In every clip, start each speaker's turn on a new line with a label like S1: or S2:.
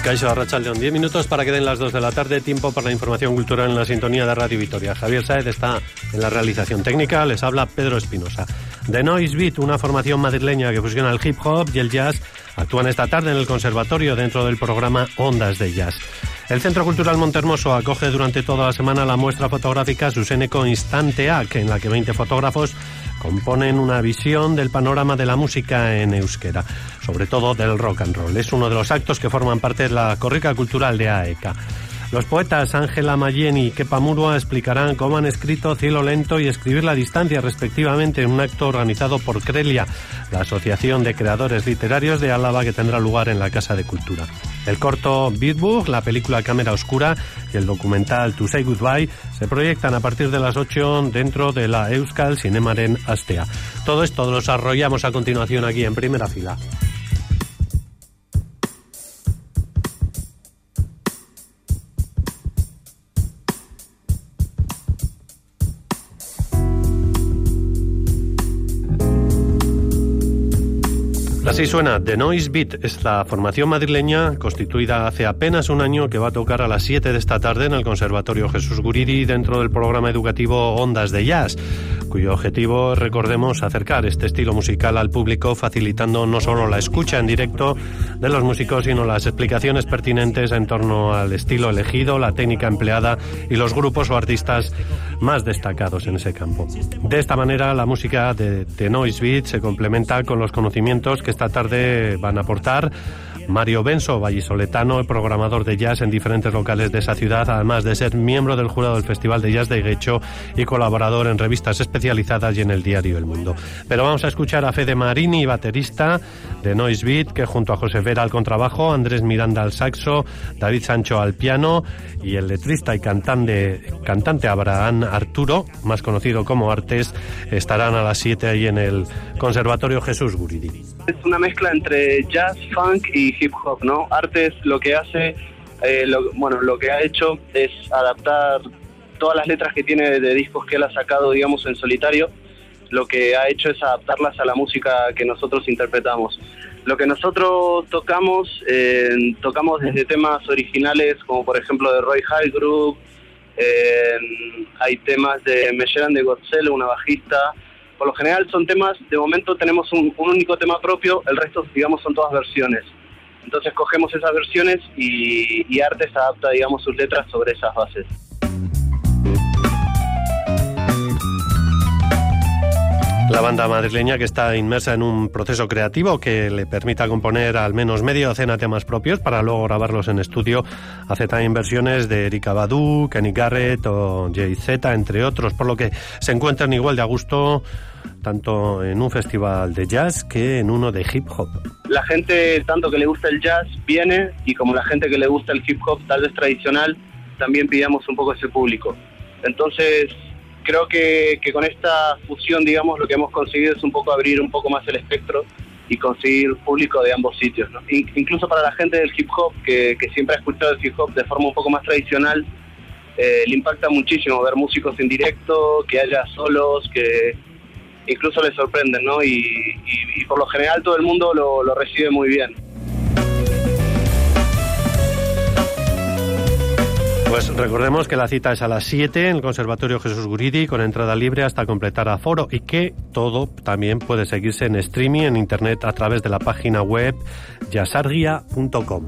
S1: Kaixo, arratsaldeon, 10 minutos para que den las 2 de la tarde, tiempo para la información cultural en la sintonía de Radio Vitoria. Javier Sáez está en la realización técnica, les habla Pedro Espinosa. The Noise Beat, una formación madrileña que fusiona el hip hop y el jazz, actúan esta tarde en el Conservatorio dentro del programa Ondas de Jazz. El Centro Cultural Montehermoso acoge durante toda la semana la muestra fotográfica Zuzeneko Instanteak, en la que 20 fotógrafos componen una visión del panorama de la música en euskera, sobre todo del rock and roll. Es uno de los actos que forman parte de la corrica cultural de AECA. Los poetas Ángela Mayén y Kepa Murua explicarán cómo han escrito Cielo Lento y Escribir la Distancia, respectivamente, en un acto organizado por CRELIA, la Asociación de Creadores Literarios de Álava, que tendrá lugar en la Casa de Cultura. El corto Beatbook, la película Cámara Oscura y el documental To Say Goodbye se proyectan a partir de las 8 dentro de la Euskal Zinemaren Astea. Todo esto lo desarrollamos a continuación aquí en Primera Fila. Así suena The Noise Beat, es la formación madrileña constituida hace apenas un año que va a tocar a las 7 de esta tarde en el Conservatorio Jesús Guridi dentro del programa educativo Ondas de Jazz, cuyo objetivo, recordemos, acercar este estilo musical al público, facilitando no solo la escucha en directo de los músicos, sino las explicaciones pertinentes en torno al estilo elegido, la técnica empleada y los grupos o artistas más destacados en ese campo. De esta manera, la música de The Noise Beat se complementa con los conocimientos que esta tarde van a aportar Mario Benso, vallisoletano, programador de jazz en diferentes locales de esa ciudad, además de ser miembro del jurado del Festival de Jazz de Guecho y colaborador en revistas especializadas y en el diario El Mundo. Pero vamos a escuchar a Fede Marini, baterista de Noise Beat, que junto a José Vera al contrabajo, Andrés Miranda al saxo, David Sancho al piano y el letrista y cantante Abraham Arturo, más conocido como Artes, estarán a las 7 ahí en el Conservatorio Jesús Guridi.
S2: Es una mezcla entre jazz, funk y hip hop, ¿no? Artes lo que hace, lo que ha hecho es adaptar todas las letras que tiene de discos que él ha sacado, digamos, en solitario. Lo que ha hecho es adaptarlas a la música que nosotros interpretamos. Lo que nosotros tocamos desde temas originales, como por ejemplo de Roy Highgroove, hay temas de Melleran de Godzell, una bajista. Por lo general son temas, de momento tenemos un único tema propio, el resto, digamos, son todas versiones. Entonces cogemos esas versiones y Artes adapta, digamos, sus letras sobre esas bases.
S1: La banda madrileña, que está inmersa en un proceso creativo que le permita componer al menos media docena de temas propios para luego grabarlos en estudio, hace también versiones de Erykah Badu, Kenny Garrett o Jay-Z, entre otros, por lo que se encuentran igual de a gusto tanto en un festival de jazz que en uno de hip hop.
S2: La gente, tanto que le gusta el jazz, viene, y como la gente que le gusta el hip hop, tal vez tradicional, también pillamos un poco ese público. Entonces, creo que con esta fusión, digamos, lo que hemos conseguido es un poco abrir un poco más el espectro y conseguir público de ambos sitios, ¿no? Incluso para la gente del hip hop, que siempre ha escuchado el hip hop de forma un poco más tradicional, le impacta muchísimo ver músicos en directo, que haya solos, que incluso les sorprenden, ¿no? Y por lo general todo el mundo lo recibe muy bien.
S1: Pues recordemos que la cita es a las 7 en el Conservatorio Jesús Guridi, con entrada libre hasta completar aforo, y que todo también puede seguirse en streaming en internet a través de la página web jazzargia.com.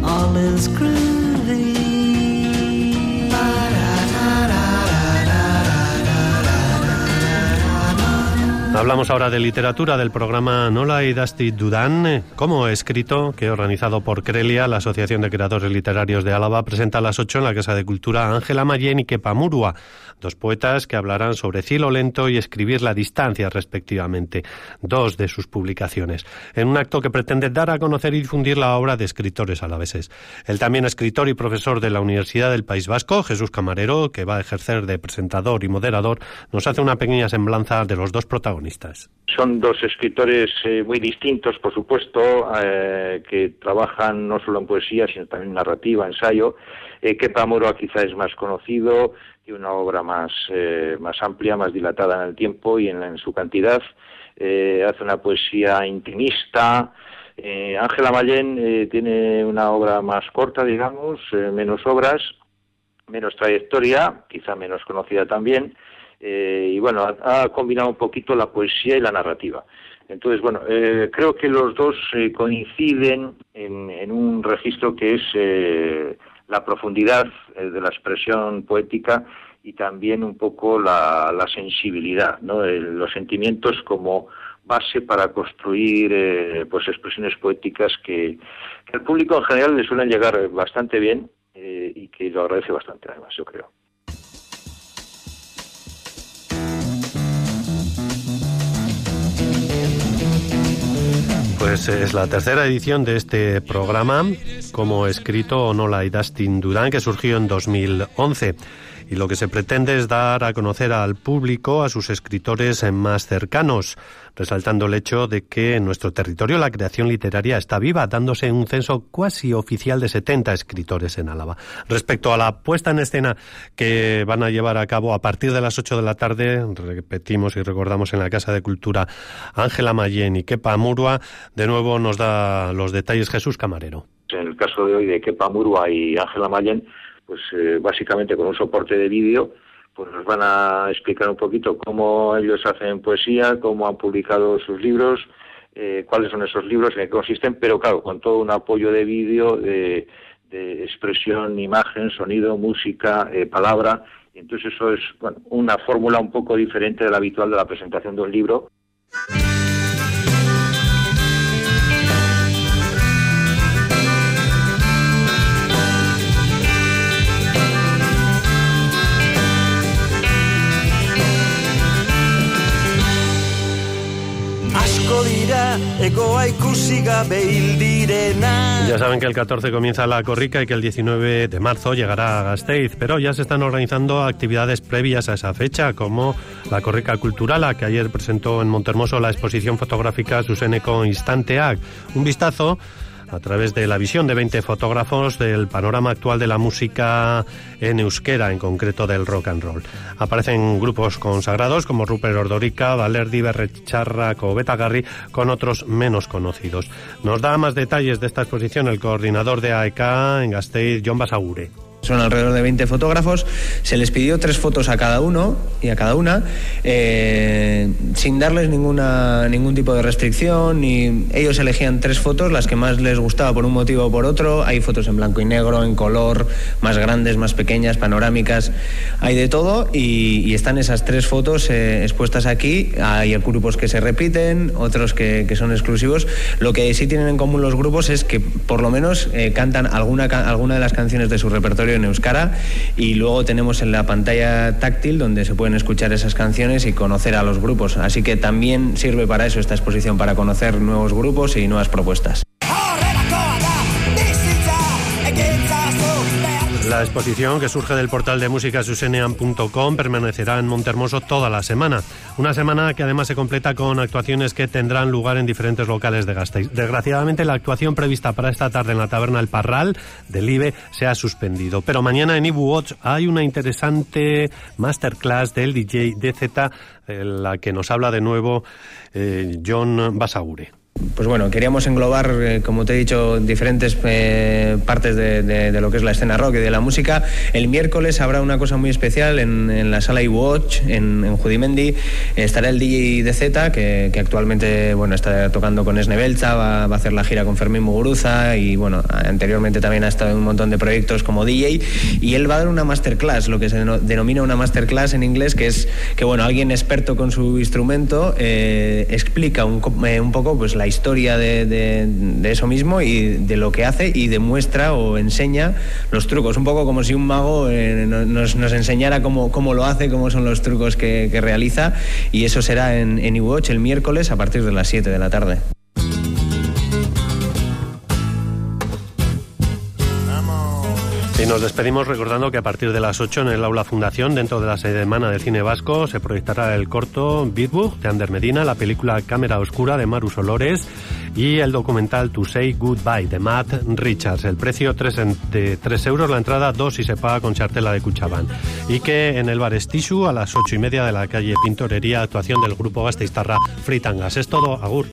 S1: Hablamos ahora de literatura, del programa Nola idazti dudan, como escrito, que organizado por CRELIA, la Asociación de Creadores Literarios de Álava, presenta a las 8 en la Casa de Cultura Ángela Mayén y Kepa Murua, dos poetas que hablarán sobre Cielo Lento y Escribir la Distancia, respectivamente, dos de sus publicaciones, en un acto que pretende dar a conocer y difundir la obra de escritores alaveses. El también escritor y profesor de la Universidad del País Vasco, Jesús Camarero, que va a ejercer de presentador y moderador, nos hace una pequeña semblanza de los dos protagonistas.
S3: Son dos escritores muy distintos, por supuesto, que trabajan no solo en poesía, sino también en narrativa, ensayo. Kepa Murua quizá es más conocido, tiene una obra más amplia, más dilatada en el tiempo y en su cantidad. Hace una poesía intimista, Ángela Mallén tiene una obra más corta, digamos, menos obras, menos trayectoria, quizá menos conocida también, y bueno, ha combinado un poquito la poesía y la narrativa. Entonces, bueno, creo que los dos coinciden en un registro que es la profundidad de la expresión poética y también un poco la sensibilidad, ¿no? Los sentimientos como base para construir pues expresiones poéticas que al público en general le suelen llegar bastante bien y que lo agradece bastante, además, yo creo.
S1: Pues es la tercera edición de este programa, como escrito Onola y Dustin Duran, que surgió en 2011. Y lo que se pretende es dar a conocer al público a sus escritores más cercanos, resaltando el hecho de que en nuestro territorio la creación literaria está viva, dándose un censo cuasi oficial de 70 escritores en Álava. Respecto a la puesta en escena que van a llevar a cabo a partir de las 8 de la tarde, repetimos y recordamos en la Casa de Cultura Ángela Mallén y Kepa Amurua, de nuevo nos da los detalles Jesús Camarero.
S3: En el caso de hoy de Kepa Amurua y Ángela Mallén, pues básicamente con un soporte de vídeo, pues nos van a explicar un poquito cómo ellos hacen poesía, cómo han publicado sus libros, cuáles son esos libros, en qué consisten, pero claro, con todo un apoyo de vídeo, de expresión, imagen, sonido, música, palabra. Y entonces eso es, bueno, una fórmula un poco diferente de la habitual de la presentación de un libro.
S1: Ya saben que el 14 comienza la corrica y que el 19 de marzo llegará a Gasteiz, pero ya se están organizando actividades previas a esa fecha, como la corrica cultural, que ayer presentó en Montermoso la exposición fotográfica Zuzeneko Instanteak. Un vistazo a través de la visión de 20 fotógrafos del panorama actual de la música en euskera, en concreto del rock and roll. Aparecen grupos consagrados como Rupert Ordorika, Balerdi, Berretxarrak o Betagarri, con otros menos conocidos. Nos da más detalles de esta exposición el coordinador de AEK en Gasteiz, Jon Basaguren.
S4: Son alrededor de 20 fotógrafos, se les pidió 3 fotos a cada uno y a cada una, sin darles ningún tipo de restricción, y ellos elegían 3 fotos, las que más les gustaba por un motivo o por otro. Hay fotos en blanco y negro, en color, más grandes, más pequeñas, panorámicas, hay de todo, y están esas 3 fotos expuestas aquí. Hay grupos que se repiten, otros que son exclusivos. Lo que sí tienen en común los grupos es que por lo menos cantan alguna de las canciones de su repertorio en euskara, y luego tenemos en la pantalla táctil donde se pueden escuchar esas canciones y conocer a los grupos, así que también sirve para eso esta exposición, para conocer nuevos grupos y nuevas propuestas.
S1: La exposición, que surge del portal de música zuzenean.com, permanecerá en Montermoso toda la semana. Una semana que además se completa con actuaciones que tendrán lugar en diferentes locales de Gasteiz. Desgraciadamente, la actuación prevista para esta tarde en la taberna El Parral del IBE se ha suspendido. Pero mañana en IBU hay una interesante masterclass del DJ DZ, la que nos habla de nuevo Jon Basaguren.
S4: Pues bueno, queríamos englobar, como te he dicho, diferentes partes de lo que es la escena rock y de la música. El miércoles habrá una cosa muy especial en la sala iWatch, en Judimendi. Estará el DJ DZ, que actualmente está tocando con Esne Beltza, va a hacer la gira con Fermín Muguruza, y bueno, anteriormente también ha estado en un montón de proyectos como DJ, y él va a dar una masterclass, lo que se denomina una masterclass en inglés, que es que alguien experto con su instrumento explica un poco pues la historia de eso mismo y de lo que hace, y demuestra o enseña los trucos, un poco como si un mago nos enseñara cómo lo hace, cómo son los trucos que realiza, y eso será en iWatch el miércoles a partir de las 7 de la tarde.
S1: Y nos despedimos recordando que a partir de las 8 en el Aula Fundación, dentro de la Semana del Cine Vasco, se proyectará el corto Bitburg de Ander Medina, la película Cámara Oscura de Maru Solores y el documental To Say Goodbye de Matt Richards. El precio de 3 euros la entrada, 2 si se paga con chartela de Kutxabank. Y que en el bar Estisu a las 8:30 de la calle Pintorería, actuación del grupo gasteiztarra Fritangas. Es todo, agur.